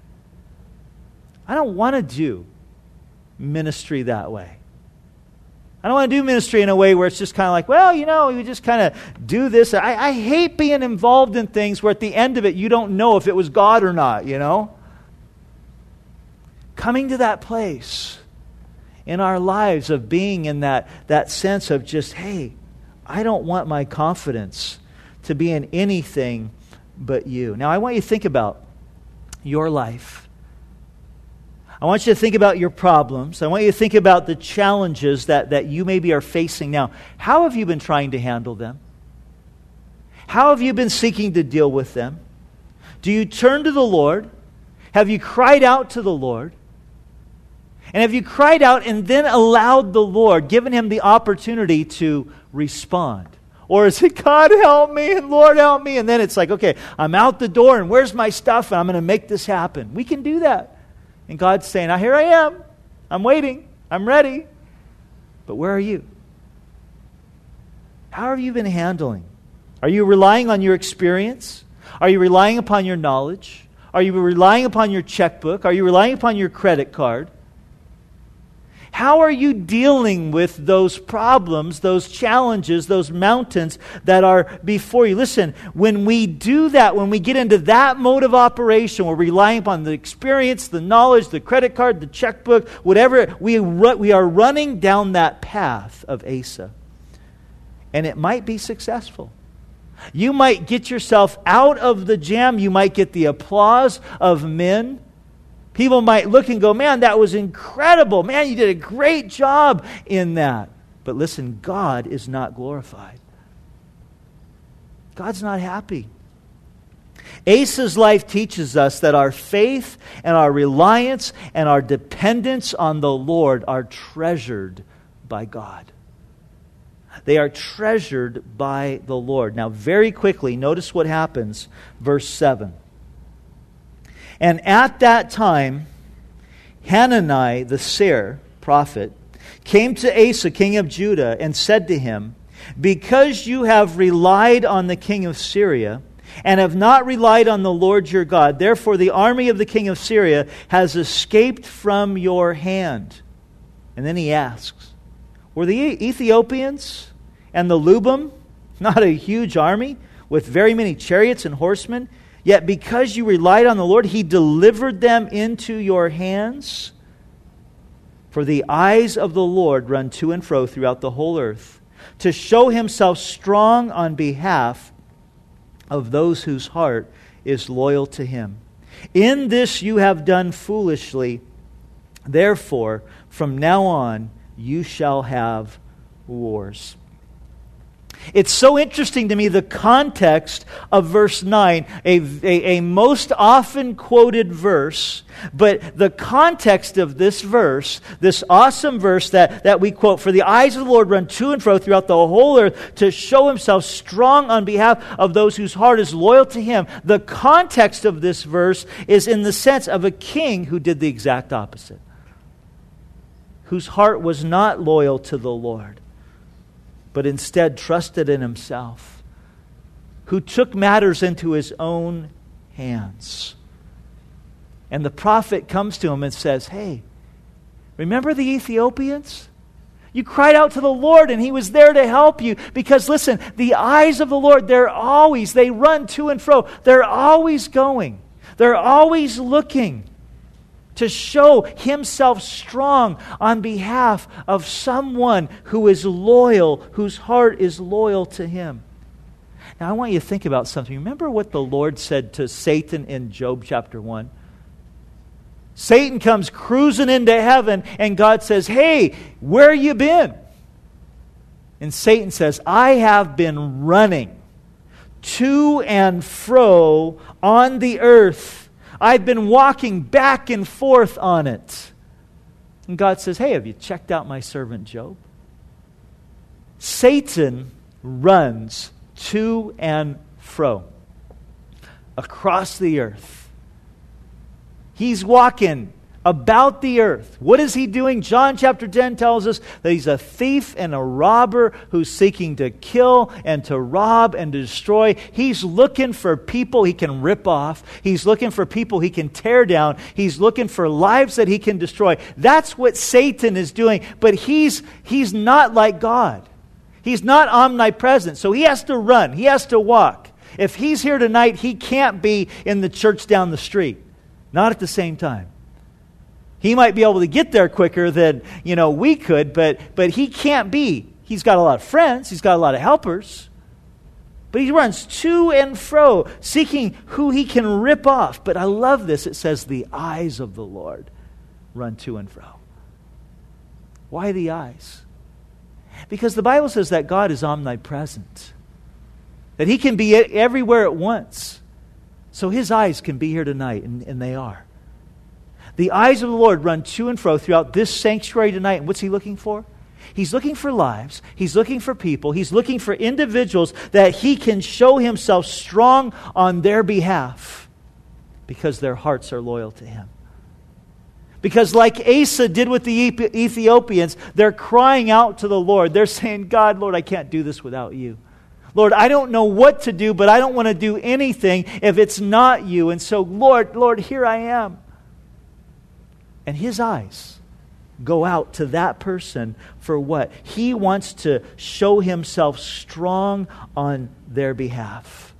I don't want to do ministry that way. I don't want to do ministry in a way where it's just kind of like, well, you just kind of do this. I hate being involved in things where at the end of it, you don't know if it was God or not, Coming to that place in our lives of being in that sense of just, hey, I don't want my confidence to be in anything but you. Now, I want you to think about your life. I want you to think about your problems. I want you to think about the challenges that you maybe are facing now. How have you been trying to handle them? How have you been seeking to deal with them? Do you turn to the Lord? Have you cried out to the Lord? And have you cried out and then allowed the Lord, given Him the opportunity to respond? Or is it, God help me and Lord help me? And then it's like, okay, I'm out the door and where's my stuff? And I'm going to make this happen. We can do that. And God's saying, now here I am. I'm waiting. I'm ready. But where are you? How have you been handling? Are you relying on your experience? Are you relying upon your knowledge? Are you relying upon your checkbook? Are you relying upon your credit card? How are you dealing with those problems, those challenges, those mountains that are before you? Listen, when we do that, when we get into that mode of operation, we're relying upon the experience, the knowledge, the credit card, the checkbook, whatever, we are running down that path of Asa. And it might be successful. You might get yourself out of the jam. You might get the applause of men. People might look and go, man, that was incredible. Man, you did a great job in that. But listen, God is not glorified. God's not happy. Asa's life teaches us that our faith and our reliance and our dependence on the Lord are treasured by God. They are treasured by the Lord. Now, very quickly, notice what happens. Verse 7. And at that time, Hanani the seer, prophet, came to Asa, king of Judah, and said to him, because you have relied on the king of Syria, and have not relied on the Lord your God, therefore the army of the king of Syria has escaped from your hand. And then he asks, were the Ethiopians and the Lubim not a huge army with very many chariots and horsemen? Yet because you relied on the Lord, He delivered them into your hands. For the eyes of the Lord run to and fro throughout the whole earth, to show Himself strong on behalf of those whose heart is loyal to Him. In this you have done foolishly. Therefore, from now on, you shall have wars. It's so interesting to me, the context of verse 9, a most often quoted verse, but the context of this verse, this awesome verse that we quote, for the eyes of the Lord run to and fro throughout the whole earth to show Himself strong on behalf of those whose heart is loyal to Him. The context of this verse is in the sense of a king who did the exact opposite, whose heart was not loyal to the Lord, but instead trusted in himself, who took matters into his own hands. And the prophet comes to him and says, hey, remember the Ethiopians? You cried out to the Lord and He was there to help you. Because listen, the eyes of the Lord, they run to and fro. They're always going. They're always looking to show Himself strong on behalf of someone who is loyal, whose heart is loyal to Him. Now I want you to think about something. Remember what the Lord said to Satan in Job chapter 1? Satan comes cruising into heaven and God says, hey, where you been? And Satan says, I have been running to and fro on the earth. I've been walking back and forth on it. And God says, hey, have you checked out my servant Job? Satan runs to and fro across the earth. He's walking about the earth. What is he doing? John chapter 10 tells us that he's a thief and a robber who's seeking to kill and to rob and to destroy. He's looking for people he can rip off. He's looking for people he can tear down. He's looking for lives that he can destroy. That's what Satan is doing. But he's not like God. He's not omnipresent. So he has to run. He has to walk. If he's here tonight, he can't be in the church down the street. Not at the same time. He might be able to get there quicker than, we could, but he can't be. He's got a lot of friends. He's got a lot of helpers. But he runs to and fro, seeking who he can rip off. But I love this. It says, the eyes of the Lord run to and fro. Why the eyes? Because the Bible says that God is omnipresent. That He can be everywhere at once. So His eyes can be here tonight, and they are. The eyes of the Lord run to and fro throughout this sanctuary tonight. And what's He looking for? He's looking for lives. He's looking for people. He's looking for individuals that He can show Himself strong on their behalf because their hearts are loyal to Him. Because like Asa did with the Ethiopians, they're crying out to the Lord. They're saying, God, Lord, I can't do this without You. Lord, I don't know what to do, but I don't want to do anything if it's not You. And so, Lord, here I am. And His eyes go out to that person for what? He wants to show Himself strong on their behalf.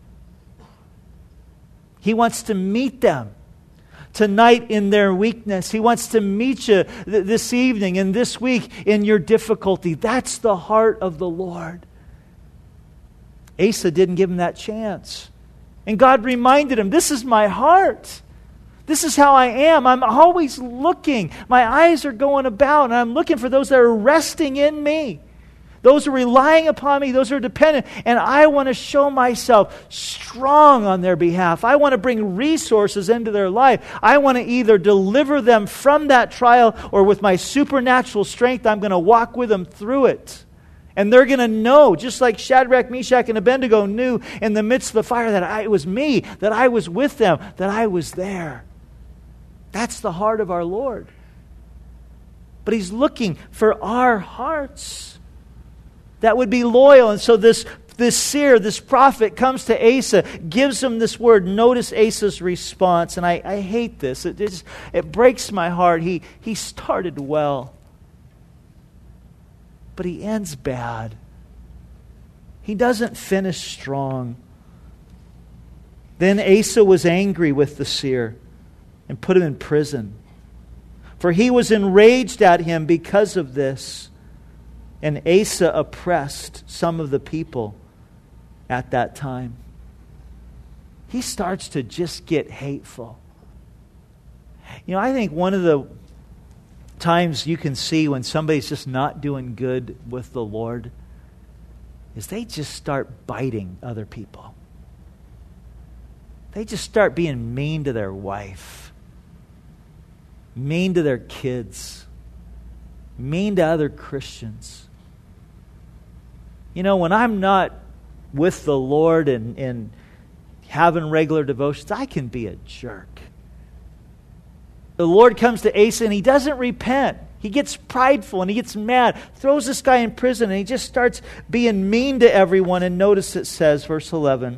He wants to meet them tonight in their weakness. He wants to meet you this evening and this week in your difficulty. That's the heart of the Lord. Asa didn't give him that chance. And God reminded him, this is my heart. This is how I am. I'm always looking. My eyes are going about, and I'm looking for those that are resting in Me. Those are relying upon me. Those are dependent. And I want to show myself strong on their behalf. I want to bring resources into their life. I want to either deliver them from that trial, or with my supernatural strength, I'm going to walk with them through it. And they're going to know, just like Shadrach, Meshach, and Abednego knew in the midst of the fire that it was me, that I was with them, that I was there. That's the heart of our Lord. But He's looking for our hearts that would be loyal. And so this seer, this prophet comes to Asa, gives him this word. Notice Asa's response. And I hate this. It breaks my heart. He started well, but he ends bad. He doesn't finish strong. Then Asa was angry with the seer and put him in prison. For he was enraged at him because of this. And Asa oppressed some of the people at that time. He starts to just get hateful. I think one of the times you can see when somebody's just not doing good with the Lord is they just start biting other people. They just start being mean to their wife, mean to their kids, mean to other Christians. When I'm not with the Lord and having regular devotions, I can be a jerk. The Lord comes to Asa and he doesn't repent. He gets prideful and he gets mad, throws this guy in prison, and he just starts being mean to everyone. And notice it says, verse 11,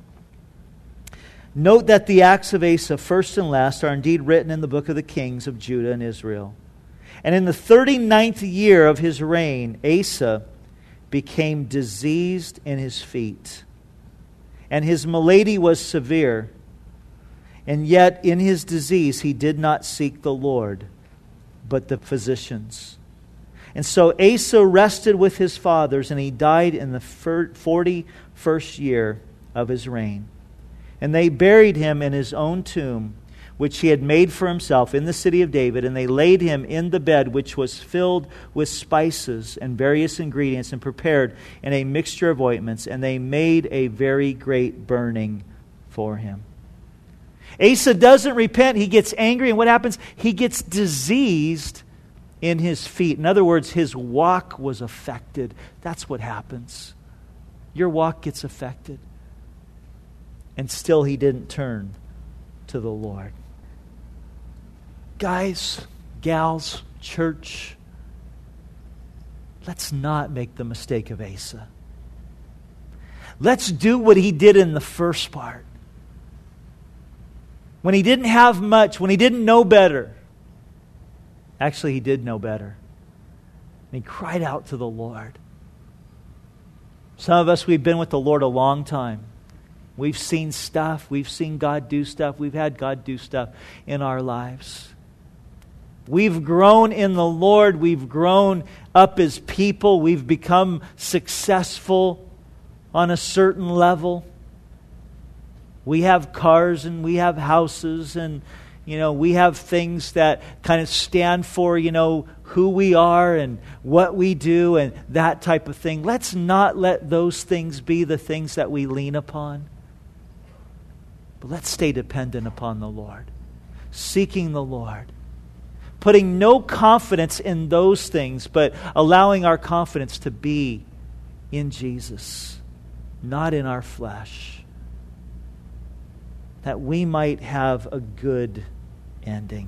note that the acts of Asa, first and last, are indeed written in the book of the kings of Judah and Israel. And in the 39th year of his reign, Asa became diseased in his feet, and his malady was severe. And yet in his disease he did not seek the Lord, but the physicians. And so Asa rested with his fathers, and he died in the 41st year of his reign. And they buried him in his own tomb, which he had made for himself in the city of David. And they laid him in the bed, which was filled with spices and various ingredients, and prepared in a mixture of ointments. And they made a very great burning for him. Asa doesn't repent. He gets angry. And what happens? He gets diseased in his feet. In other words, his walk was affected. That's what happens. Your walk gets affected. And still he didn't turn to the Lord. Guys, gals, church, let's not make the mistake of Asa. Let's do what he did in the first part. When he didn't have much, when he didn't know better. Actually, he did know better. And he cried out to the Lord. Some of us, we've been with the Lord a long time. We've seen stuff. We've seen God do stuff. We've had God do stuff in our lives. We've grown in the Lord. We've grown up as people. We've become successful on a certain level. We have cars and we have houses and, we have things that kind of stand for, who we are and what we do and that type of thing. Let's not let those things be the things that we lean upon. But let's stay dependent upon the Lord, seeking the Lord, putting no confidence in those things, but allowing our confidence to be in Jesus, not in our flesh, that we might have a good ending.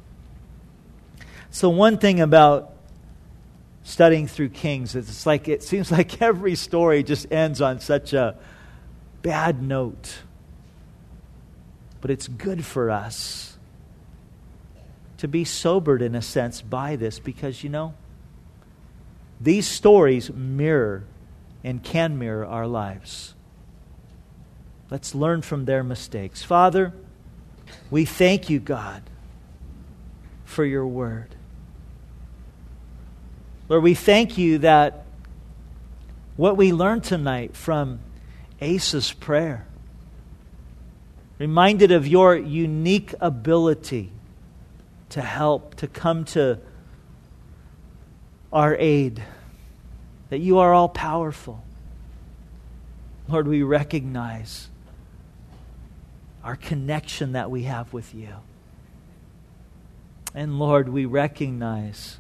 So one thing about studying through Kings is it seems like every story just ends on such a bad note. But it's good for us to be sobered in a sense by this, because these stories mirror and can mirror our lives. Let's learn from their mistakes. Father, we thank you, God, for your word. Lord, we thank you that what we learned tonight from Asa's prayer, reminded of your unique ability to help, to come to our aid. that you are all powerful. Lord, we recognize our connection that we have with you. And Lord, we recognize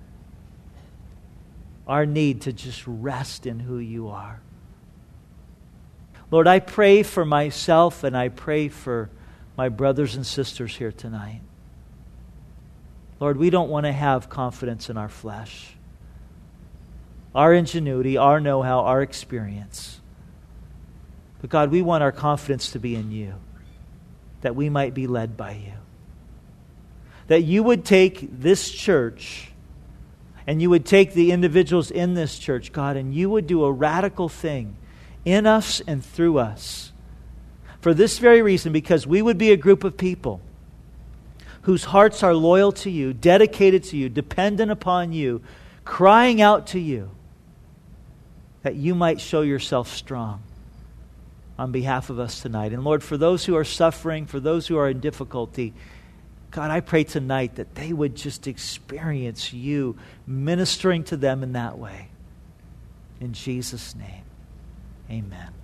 our need to just rest in who you are. Lord, I pray for myself and I pray for my brothers and sisters here tonight. Lord, we don't want to have confidence in our flesh, our ingenuity, our know-how, our experience. But God, we want our confidence to be in you, that we might be led by you. That you would take this church and you would take the individuals in this church, God, and you would do a radical thing in us and through us. For this very reason, because we would be a group of people whose hearts are loyal to you, dedicated to you, dependent upon you, crying out to you, that you might show yourself strong on behalf of us tonight. And Lord, for those who are suffering, for those who are in difficulty, God, I pray tonight that they would just experience you ministering to them in that way. In Jesus' name, amen.